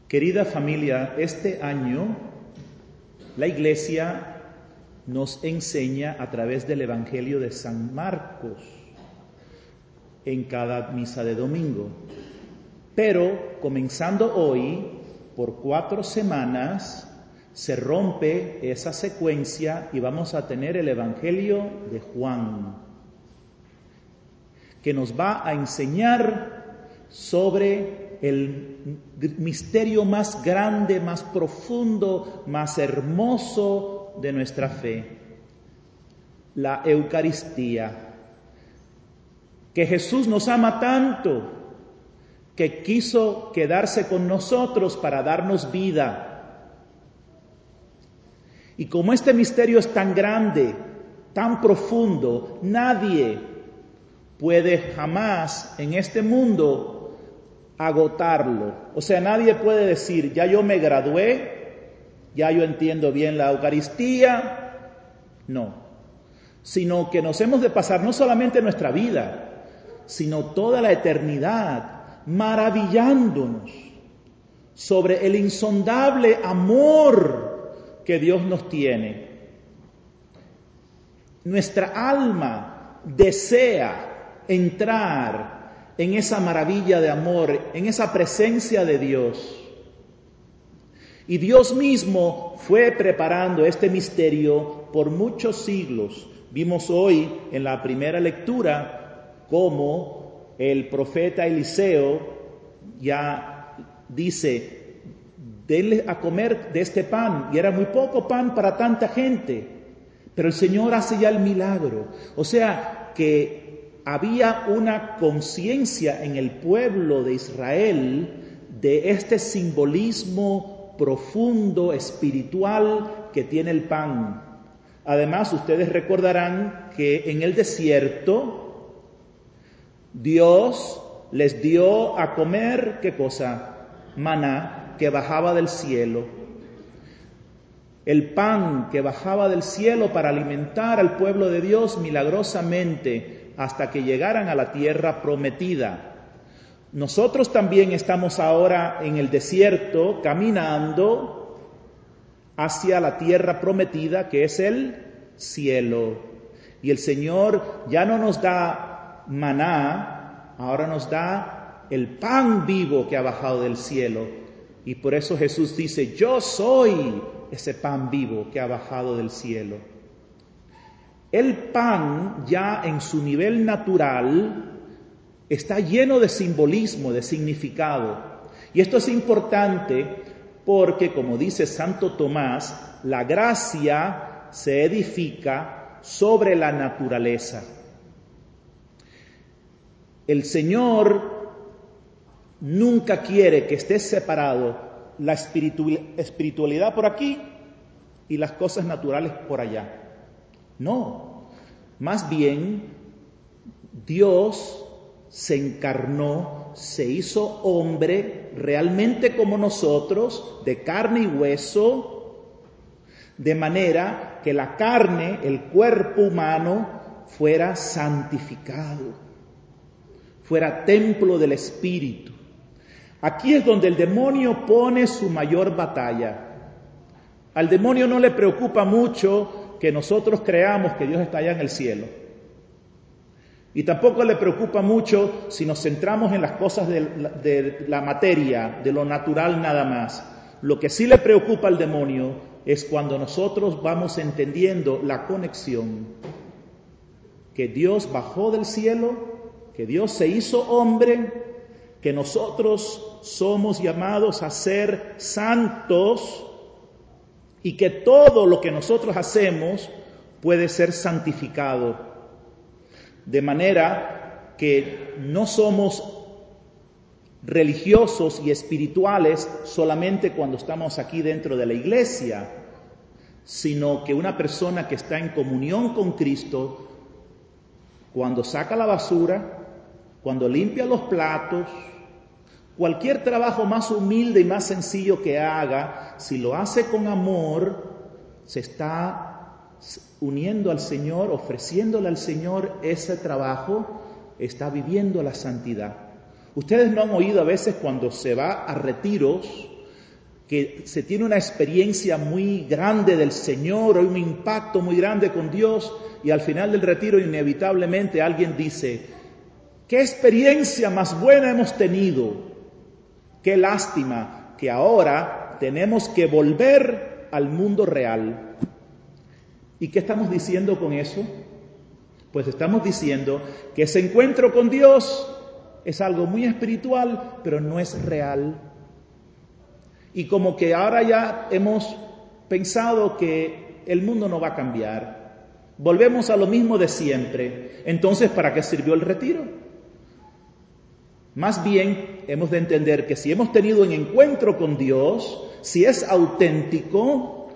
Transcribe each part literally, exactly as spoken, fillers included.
Querida familia, este año la Iglesia nos enseña a través del Evangelio de San Marcos en cada misa de domingo. Pero comenzando hoy, por cuatro semanas, se rompe esa secuencia y vamos a tener el Evangelio de Juan, que nos va a enseñar sobre el misterio más grande, más profundo, más hermoso de nuestra fe, la Eucaristía. Que Jesús nos ama tanto que quiso quedarse con nosotros para darnos vida. Y como este misterio es tan grande, tan profundo, nadie puede jamás en este mundo agotarlo. O sea, nadie puede decir, ya yo me gradué, ya yo entiendo bien la Eucaristía. No, sino que nos hemos de pasar no solamente nuestra vida, sino toda la eternidad maravillándonos sobre el insondable amor que Dios nos tiene. Nuestra alma desea entrar en esa maravilla de amor, en esa presencia de Dios. Y Dios mismo fue preparando este misterio por muchos siglos. Vimos hoy en la primera lectura cómo el profeta Eliseo ya dice, denle a comer de este pan. Y era muy poco pan para tanta gente, pero el Señor hace ya el milagro. O sea que había una conciencia en el pueblo de Israel de este simbolismo profundo, espiritual que tiene el pan. Además, ustedes recordarán que en el desierto Dios les dio a comer, ¿qué cosa? Maná, que bajaba del cielo. El pan que bajaba del cielo para alimentar al pueblo de Dios milagrosamente hasta que llegaran a la tierra prometida. Nosotros también estamos ahora en el desierto caminando hacia la tierra prometida, que es el cielo. Y el Señor ya no nos da maná, ahora nos da el pan vivo que ha bajado del cielo. Y por eso Jesús dice, yo soy ese pan vivo que ha bajado del cielo. El pan ya en su nivel natural está lleno de simbolismo, de significado. Y esto es importante porque, como dice Santo Tomás, la gracia se edifica sobre la naturaleza. El Señor nunca quiere que esté separado la espiritualidad por aquí y las cosas naturales por allá. No, más bien Dios se encarnó, se hizo hombre realmente como nosotros, de carne y hueso, de manera que la carne, el cuerpo humano, fuera santificado, fuera templo del Espíritu. Aquí es donde el demonio pone su mayor batalla. Al demonio no le preocupa mucho que nosotros creamos que Dios está allá en el cielo. Y tampoco le preocupa mucho si nos centramos en las cosas de la, de la materia, de lo natural nada más. Lo que sí le preocupa al demonio es cuando nosotros vamos entendiendo la conexión. Que Dios bajó del cielo, que Dios se hizo hombre, que nosotros somos llamados a ser santos, y que todo lo que nosotros hacemos puede ser santificado. De manera que no somos religiosos y espirituales solamente cuando estamos aquí dentro de la iglesia, sino que una persona que está en comunión con Cristo, cuando saca la basura, cuando limpia los platos, cualquier trabajo más humilde y más sencillo que haga, si lo hace con amor, se está uniendo al Señor, ofreciéndole al Señor ese trabajo, está viviendo la santidad. Ustedes no han oído a veces cuando se va a retiros, que se tiene una experiencia muy grande del Señor, o un impacto muy grande con Dios, y al final del retiro inevitablemente alguien dice, ¿qué experiencia más buena hemos tenido? Qué lástima que ahora tenemos que volver al mundo real. ¿Y qué estamos diciendo con eso? Pues estamos diciendo que ese encuentro con Dios es algo muy espiritual, pero no es real. Y como que ahora ya hemos pensado que el mundo no va a cambiar. Volvemos a lo mismo de siempre. Entonces, ¿para qué sirvió el retiro? Más bien, hemos de entender que si hemos tenido un encuentro con Dios, si es auténtico,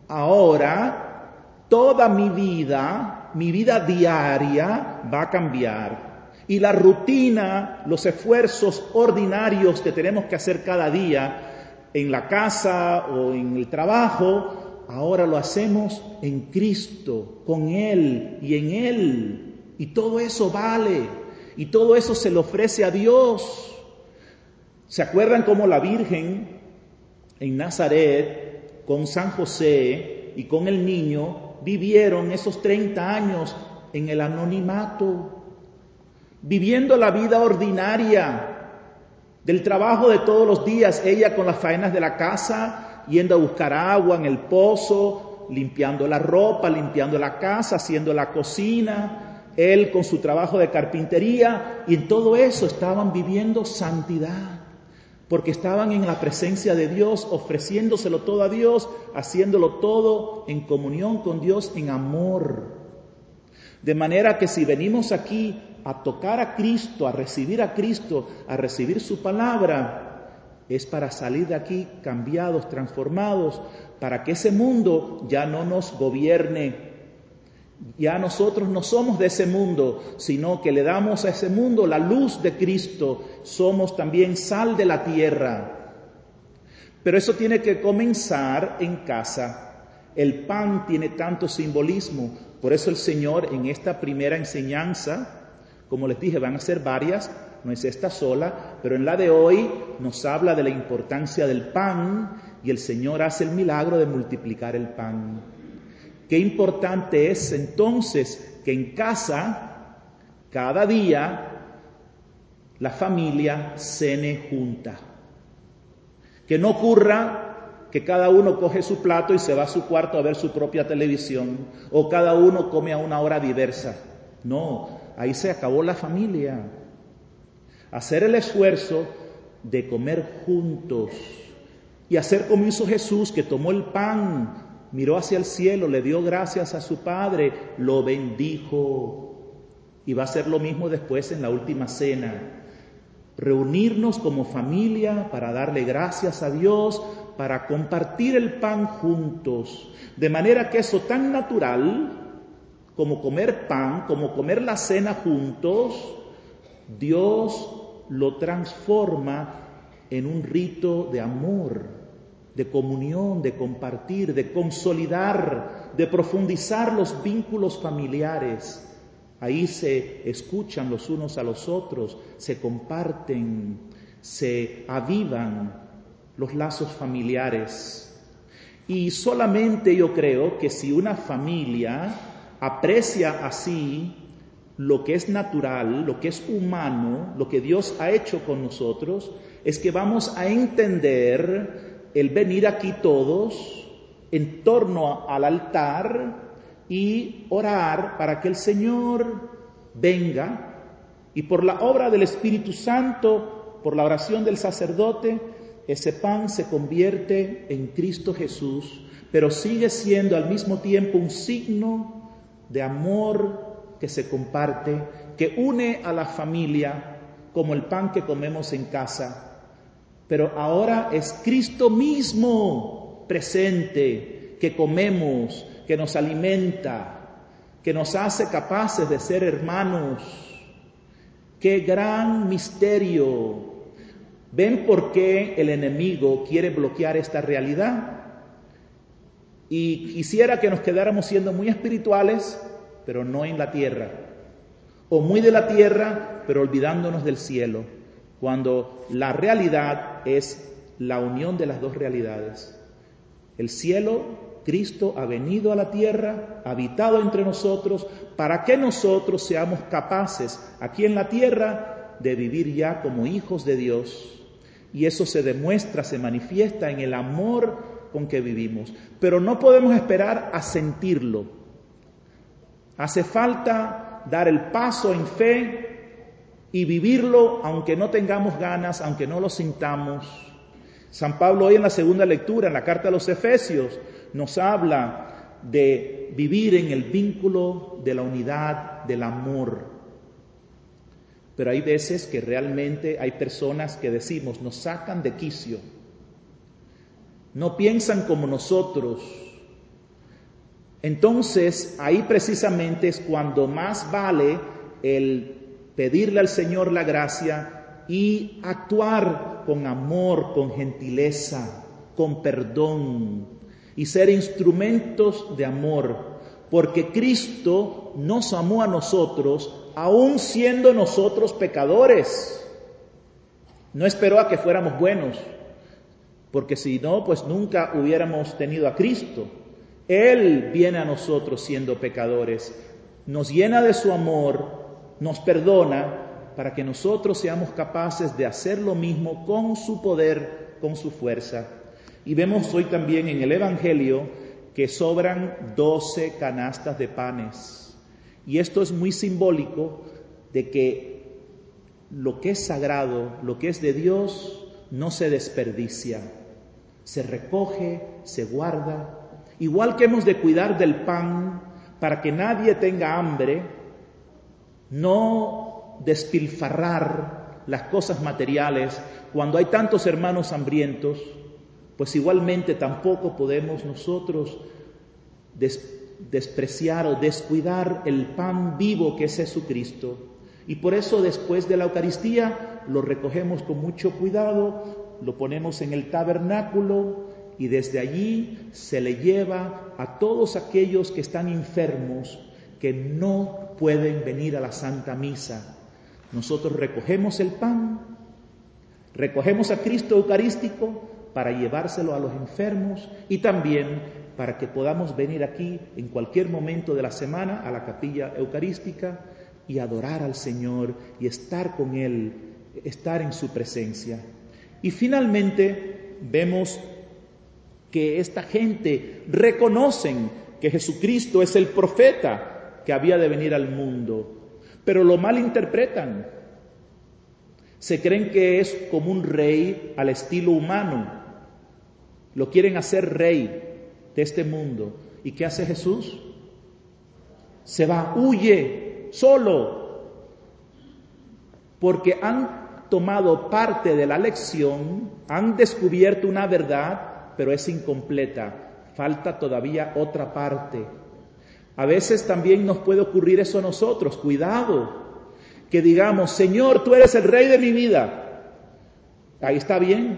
ahora toda mi vida, mi vida diaria va a cambiar. Y la rutina, los esfuerzos ordinarios que tenemos que hacer cada día, en la casa o en el trabajo, ahora lo hacemos en Cristo, con Él y en Él. Y todo eso vale, y todo eso se le ofrece a Dios. ¿Se acuerdan cómo la Virgen en Nazaret, con San José y con el niño, vivieron esos treinta años en el anonimato, viviendo la vida ordinaria del trabajo de todos los días, ella con las faenas de la casa, yendo a buscar agua en el pozo, limpiando la ropa, limpiando la casa, haciendo la cocina, él con su trabajo de carpintería, y en todo eso estaban viviendo santidad, porque estaban en la presencia de Dios, ofreciéndoselo todo a Dios, haciéndolo todo en comunión con Dios, en amor. De manera que si venimos aquí a tocar a Cristo, a recibir a Cristo, a recibir su palabra, es para salir de aquí cambiados, transformados, para que ese mundo ya no nos gobierne. Ya nosotros no somos de ese mundo, sino que le damos a ese mundo la luz de Cristo. Somos también sal de la tierra. Pero eso tiene que comenzar en casa. El pan tiene tanto simbolismo. Por eso el Señor en esta primera enseñanza, como les dije, van a ser varias, no es esta sola, pero en la de hoy nos habla de la importancia del pan y el Señor hace el milagro de multiplicar el pan. Qué importante es entonces que en casa, cada día, la familia cene junta. Que no ocurra que cada uno coge su plato y se va a su cuarto a ver su propia televisión, o cada uno come a una hora diversa. No, ahí se acabó la familia. Hacer el esfuerzo de comer juntos y hacer como hizo Jesús, que tomó el pan, miró hacia el cielo, le dio gracias a su Padre, lo bendijo. Y va a hacer lo mismo después en la última cena. Reunirnos como familia para darle gracias a Dios, para compartir el pan juntos. De manera que eso tan natural como comer pan, como comer la cena juntos, Dios lo transforma en un rito de amor, de comunión, de compartir, de consolidar, de profundizar los vínculos familiares. Ahí se escuchan los unos a los otros, se comparten, se avivan los lazos familiares. Y solamente yo creo que si una familia aprecia así lo que es natural, lo que es humano, lo que Dios ha hecho con nosotros, es que vamos a entender el venir aquí todos en torno al altar y orar para que el Señor venga y por la obra del Espíritu Santo, por la oración del sacerdote, ese pan se convierte en Cristo Jesús, pero sigue siendo al mismo tiempo un signo de amor que se comparte, que une a la familia como el pan que comemos en casa. Pero ahora es Cristo mismo presente, que comemos, que nos alimenta, que nos hace capaces de ser hermanos. ¡Qué gran misterio! ¿Ven por qué el enemigo quiere bloquear esta realidad? Y quisiera que nos quedáramos siendo muy espirituales, pero no en la tierra. O muy de la tierra, pero olvidándonos del cielo. Cuando la realidad es la unión de las dos realidades. El cielo, Cristo ha venido a la tierra, ha habitado entre nosotros, para que nosotros seamos capaces aquí en la tierra de vivir ya como hijos de Dios. Y eso se demuestra, se manifiesta en el amor con que vivimos. Pero no podemos esperar a sentirlo. Hace falta dar el paso en fe y vivirlo aunque no tengamos ganas, aunque no lo sintamos. San Pablo hoy en la segunda lectura, en la carta a los Efesios, nos habla de vivir en el vínculo de la unidad, del amor. Pero hay veces que realmente hay personas que decimos, nos sacan de quicio, no piensan como nosotros. Entonces, ahí precisamente es cuando más vale el pedirle al Señor la gracia y actuar con amor, con gentileza, con perdón y ser instrumentos de amor, porque Cristo nos amó a nosotros aún siendo nosotros pecadores. No esperó a que fuéramos buenos, porque si no, pues nunca hubiéramos tenido a Cristo. Él viene a nosotros siendo pecadores, nos llena de su amor, nos perdona para que nosotros seamos capaces de hacer lo mismo con su poder, con su fuerza. Y vemos hoy también en el Evangelio que sobran doce canastas de panes. Y esto es muy simbólico de que lo que es sagrado, lo que es de Dios, no se desperdicia. Se recoge, se guarda. Igual que hemos de cuidar del pan para que nadie tenga hambre, no despilfarrar las cosas materiales cuando hay tantos hermanos hambrientos, pues igualmente tampoco podemos nosotros des- despreciar o descuidar el pan vivo que es Jesucristo. Y por eso después de la Eucaristía lo recogemos con mucho cuidado, lo ponemos en el tabernáculo y desde allí se le lleva a todos aquellos que están enfermos, que no pueden venir a la Santa Misa. Nosotros recogemos el pan, recogemos a Cristo Eucarístico para llevárselo a los enfermos y también para que podamos venir aquí en cualquier momento de la semana a la capilla eucarística y adorar al Señor y estar con Él, estar en su presencia. Y finalmente vemos que esta gente reconocen que Jesucristo es el profeta que había de venir al mundo, pero lo malinterpretan. Se creen que es como un rey al estilo humano. Lo quieren hacer rey de este mundo. ¿Y qué hace Jesús? Se va, huye, solo, porque han tomado parte de la lección, han descubierto una verdad, pero es incompleta. Falta todavía otra parte. A veces también nos puede ocurrir eso a nosotros. Cuidado, que digamos, Señor, tú eres el rey de mi vida. Ahí está bien.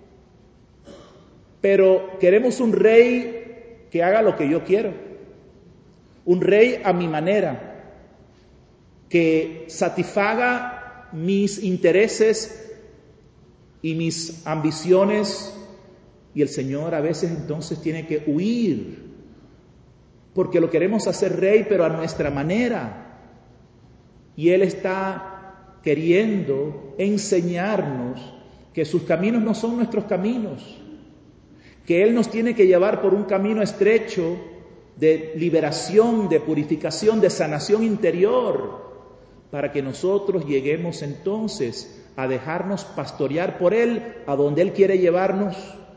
Pero queremos un rey que haga lo que yo quiero. Un rey a mi manera, que satisfaga mis intereses y mis ambiciones. Y el Señor a veces entonces tiene que huir, porque lo queremos hacer rey, pero a nuestra manera. Y Él está queriendo enseñarnos que sus caminos no son nuestros caminos, que Él nos tiene que llevar por un camino estrecho de liberación, de purificación, de sanación interior, para que nosotros lleguemos entonces a dejarnos pastorear por Él a donde Él quiere llevarnos.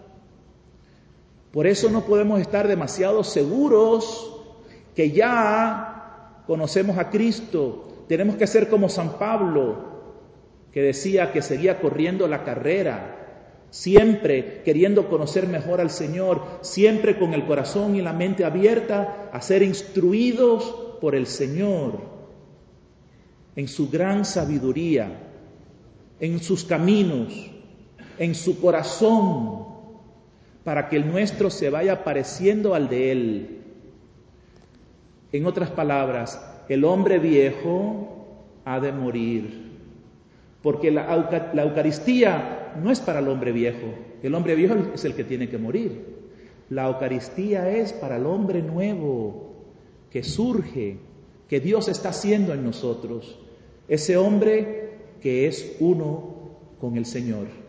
Por eso no podemos estar demasiado seguros que ya conocemos a Cristo. Tenemos que ser como San Pablo, que decía que seguía corriendo la carrera, siempre queriendo conocer mejor al Señor, siempre con el corazón y la mente abierta a ser instruidos por el Señor en su gran sabiduría, en sus caminos, en su corazón, para que el nuestro se vaya pareciendo al de Él. En otras palabras, el hombre viejo ha de morir. Porque la, la Eucaristía no es para el hombre viejo. El hombre viejo es el que tiene que morir. La Eucaristía es para el hombre nuevo que surge, que Dios está haciendo en nosotros. Ese hombre que es uno con el Señor.